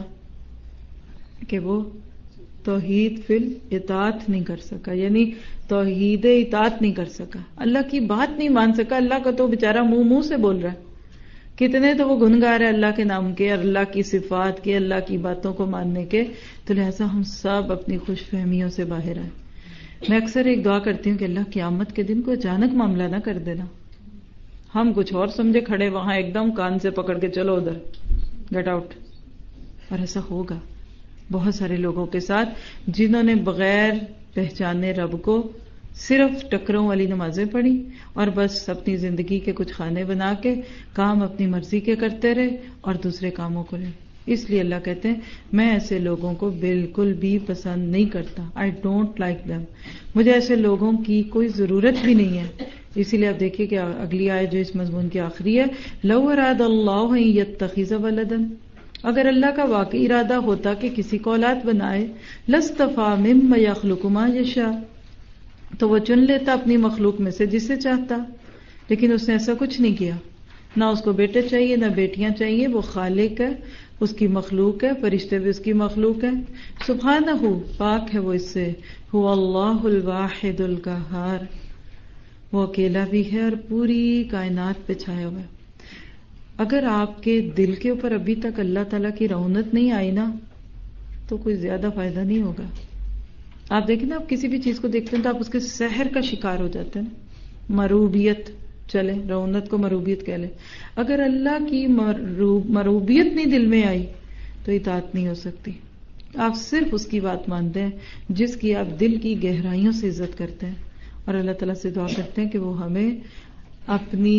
کہ وہ توحید فی الاطاعت نہیں کر سکا، یعنی توحید اطاعت نہیں کر سکا، اللہ کی بات نہیں مان سکا. اللہ کا تو بیچارہ منہ سے بول رہا ہے، کتنے تو وہ گنگار ہے اللہ کے نام کے، اللہ کی صفات کے، اللہ کی باتوں کو ماننے کے. تو لہٰذا ہم سب اپنی خوش فہمیوں سے باہر آئیں. میں اکثر ایک دعا کرتی ہوں کہ اللہ قیامت کے دن کو اچانک معاملہ نہ کر دینا، ہم کچھ اور سمجھے کھڑے وہاں، ایک دم کان سے پکڑ کے چلو ادھر، گیٹ آؤٹ. اور ایسا ہوگا بہت سارے لوگوں کے ساتھ جنہوں نے بغیر پہچانے رب کو صرف ٹکروں والی نمازیں پڑھی اور بس اپنی زندگی کے کچھ کھانے بنا کے کام اپنی مرضی کے کرتے رہے اور دوسرے کاموں کو رہے. اس لیے اللہ کہتے ہیں میں ایسے لوگوں کو بالکل بھی پسند نہیں کرتا. I don't like them. مجھے ایسے لوگوں کی کوئی ضرورت بھی نہیں ہے. اسی لیے آپ دیکھیے کہ اگلی آیت جو اس مضمون کی آخری ہے، لو اراد اللہ ان یتخذ ولدا، اگر اللہ کا واقعی ارادہ ہوتا کہ کسی کو اولاد بنائے، لاصطفیٰ مما یخلق ما یشاء، تو وہ چن لیتا اپنی مخلوق میں سے جسے چاہتا. لیکن اس نے ایسا کچھ نہیں کیا، نہ اس کو بیٹے چاہیے نہ بیٹیاں چاہیے. وہ خالق ہے، اس کی مخلوق ہے، فرشتے بھی اس کی مخلوق ہے. سبحانہ، پاک ہے وہ اس سے. هو اللہ الواحد القہار، وہ اکیلا بھی ہے اور پوری کائنات پہ چھایا ہوا ہے. اگر آپ کے دل کے اوپر ابھی تک اللہ تعالیٰ کی رعونت نہیں آئی نا تو کوئی زیادہ فائدہ نہیں ہوگا. آپ دیکھیں نا، آپ کسی بھی چیز کو دیکھتے ہیں تو آپ اس کے سحر کا شکار ہو جاتے ہیں. مروبیت چلے، رعونت کو مروبیت کہہ لیں. اگر اللہ کی مروبیت نہیں دل میں آئی تو اطاعت نہیں ہو سکتی. آپ صرف اس کی بات مانتے ہیں جس کی آپ دل کی گہرائیوں سے عزت کرتے ہیں، اور اللہ تعالیٰ سے دعا کرتے ہیں کہ وہ ہمیں اپنی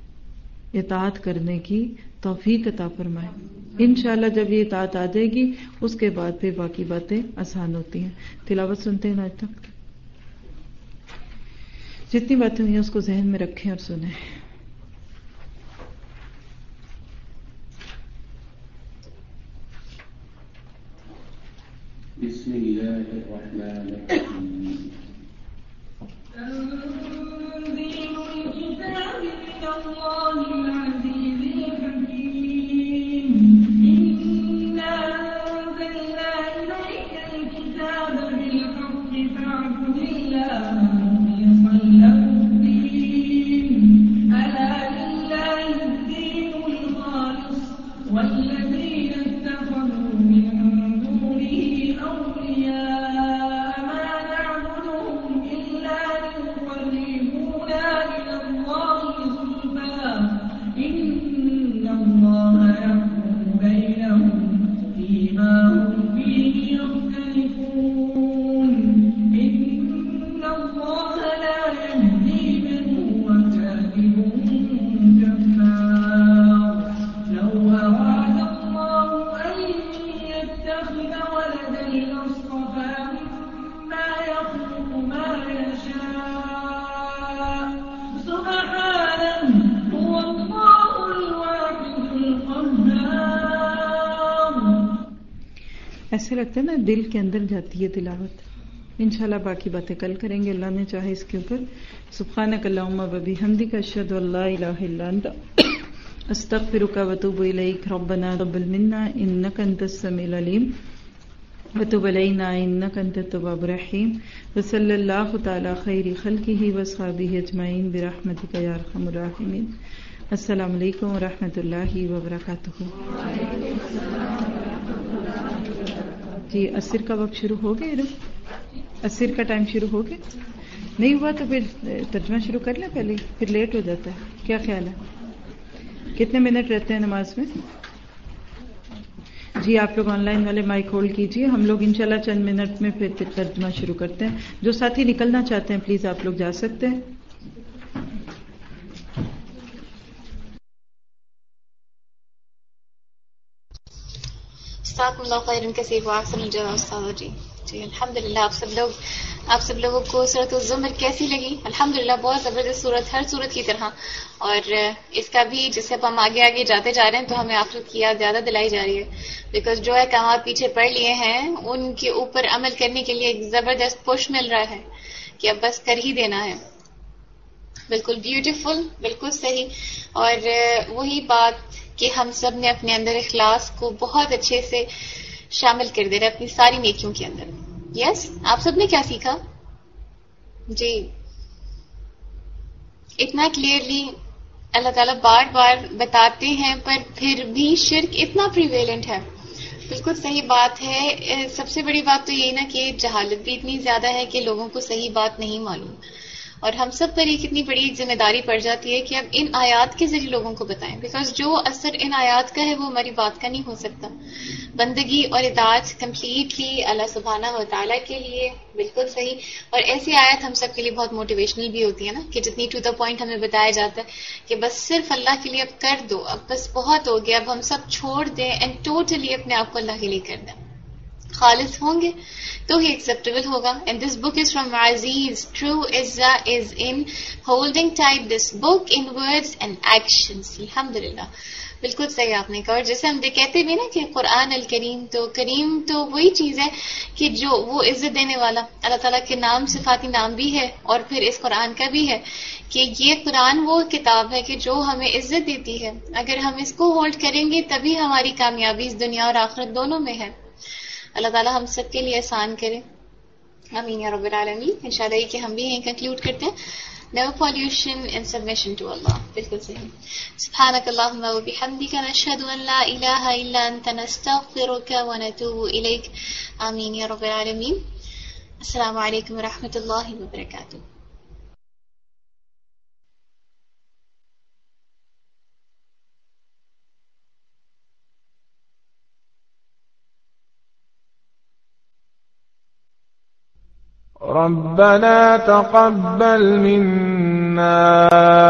اطاعت کرنے کی توفیق عطا فرمائے. انشاءاللہ جب یہ اطاعت آ جائے گی اس کے بعد پھر باقی باتیں آسان ہوتی ہیں. تلاوت سنتے ہیں آج تک جتنی باتیں ہوئی ہیں اس کو ذہن میں رکھیں اور سنیں. بسم اللہ الرحمن الرحیم. تنزیل الکتاب من اللہ العزیز الحکیم. انا انزلنا الیک الکتاب بالحق فاعبد اللہ مخلصا له الدین. الا للہ الدین الخالص والذین اتخذوا من دونه اولیاء ما نعبدهم الا ليقربونا الى الله زلفى ایسے لگتا ہے نا دل کے اندر جاتی ہے تلاوت. انشاءاللہ باقی باتیں کل کریں گے اللہ نے چاہے اس کے اوپر. سبحانک اللہم و بحمدک اشہد ان لا الہ الا انت استغفرک و اتوب الیک. ربنا تقبل منا انک انت السمیع العلیم وتب علینا انک انت التواب الرحیم وصلی اللہ تعالی خیر خلقہ واصحابہ اجمعین برحمتک یا ارحم الراحمین. السلام علیکم ورحمۃ اللہ وبرکاتہ. جی عصر کا وقت شروع ہو گیا. عصر کا ٹائم شروع ہو گیا. نہیں ہوا تو پھر ترجمہ شروع کر لیں پہلے, پھر لیٹ ہو جاتا ہے. کیا خیال ہے کتنے منٹ رہتے ہیں نماز میں؟ جی آپ لوگ آن لائن والے مائک ہولڈ کیجئے, ہم لوگ انشاءاللہ چند منٹ میں پھر ترجمہ شروع کرتے ہیں. جو ساتھی نکلنا چاہتے ہیں پلیز آپ لوگ جا سکتے ہیں. جزاکم اللہ خیرا کثیر واحسن الجزاء استاد جی. جی الحمدللہ آپ سب لوگوں کو سورۃ الزمر کیسی لگی؟ الحمدللہ بہت زبردست سورت, ہر سورت کی طرح. اور اس کا بھی جیسے اب ہم آگے جاتے جا رہے ہیں تو ہمیں آخرت کی یاد زیادہ دلائی جا رہی ہے, بیکاز جو ہے کہ ہم پیچھے پڑھ لیے ہیں ان کے اوپر عمل کرنے کے لیے ایک زبردست پش مل رہا ہے کہ اب بس کر ہی دینا ہے. بالکل بیوٹیفل, بالکل صحیح. اور وہی بات کہ ہم سب نے اپنے اندر اخلاص کو بہت اچھے سے شامل کر دینا اپنی ساری نیکیوں کے اندر. یس آپ سب نے کیا سیکھا؟ جی اتنا کلیئرلی اللہ تعالیٰ بار بار بتاتے ہیں پر پھر بھی شرک اتنا پریویلنٹ ہے. بالکل صحیح بات ہے. سب سے بڑی بات تو یہی نا کہ جہالت بھی اتنی زیادہ ہے کہ لوگوں کو صحیح بات نہیں معلوم, اور ہم سب پر ایک اتنی بڑی ذمہ داری پڑ جاتی ہے کہ اب ان آیات کے ذریعے لوگوں کو بتائیں, بیکاز جو اثر ان آیات کا ہے وہ ہماری بات کا نہیں ہو سکتا. بندگی اور اطاعت کمپلیٹلی اللہ سبحانہ و تعالیٰ کے لیے, بالکل صحیح. اور ایسی آیت ہم سب کے لیے بہت موٹیویشنل بھی ہوتی ہے نا, کہ جتنی ٹو دا پوائنٹ ہمیں بتایا جاتا ہے کہ بس صرف اللہ کے لیے اب کر دو, اب بس بہت ہو گیا, اب ہم سب چھوڑ دیں اینڈ ٹوٹلی اپنے آپ کو اللہ کے لیے کر دیں. خالص ہوں گے تو ہی ایکسیپٹیبل ہوگا. And this book is from Aziz. True عزہ is in holding tight this book in words and actions. الحمدللہ بالکل صحیح آپ نے کہا. اور جیسے ہم کہتے بھی نا کہ قرآن الکریم, تو کریم تو وہی چیز ہے کہ جو وہ عزت دینے والا. اللہ تعالیٰ کے نام صفاتی نام بھی ہے اور پھر اس قرآن کا بھی ہے کہ یہ قرآن وہ کتاب ہے کہ جو ہمیں عزت دیتی ہے. اگر ہم اس کو ہولڈ کریں گے تبھی ہماری کامیابی اس دنیا اور آخرت دونوں میں ہے. اللہ تعالیٰ ہم سب کے لیے آسان کرے, آمین یا رب العالمین. انشاءاللہ یہ کہ ہم بھی یہیں کنکلوڈ کرتے ہیں. No pollution and submission to Allah. بالکل صحیح. سبحانک اللہم و بحمدک نشہد ان لا الہ الا انت نستغفرک و نتوب الیک. آمین یا رب العالمین. السلام علیکم و رحمۃ اللہ وبرکاتہ. ربنا تقبل منا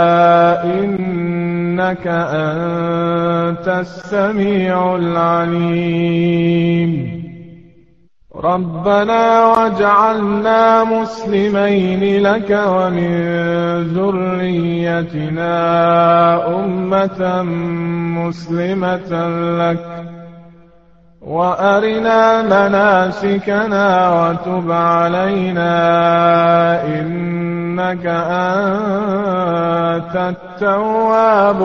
إنك أنت السميع العليم. ربنا واجعلنا مسلمين لك ومن ذريتنا أمة مسلمة لك وأرنا مناسكنا وتب علينا إنك أنت التواب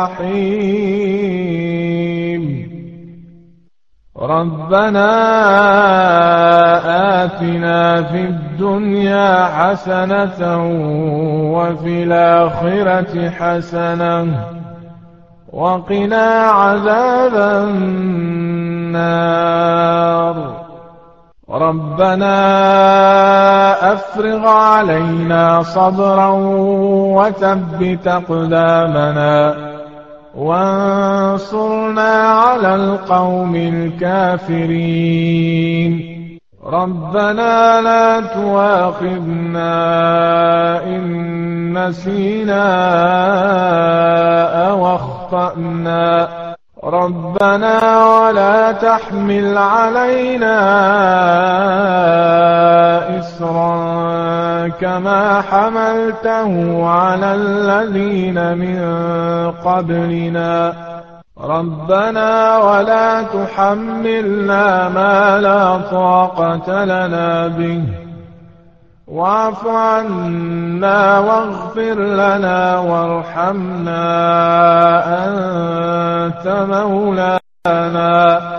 الرحيم. ربنا آتنا في الدنيا حسنة وفي الآخرة حسنة وقنا عذاب النار. ربنا أفرغ علينا صبرا وثبت أقدامنا وانصرنا على القوم الكافرين. ربنا لا تؤاخذنا إن نسينا أو أخطأنا. ربنا ولا تحمل علينا إصرا كما حملته على الذين من قبلنا. ربنا ولا تحملنا ما لا طاقة لنا به واعف عنا واغفر لنا وارحمنا أنت مولانا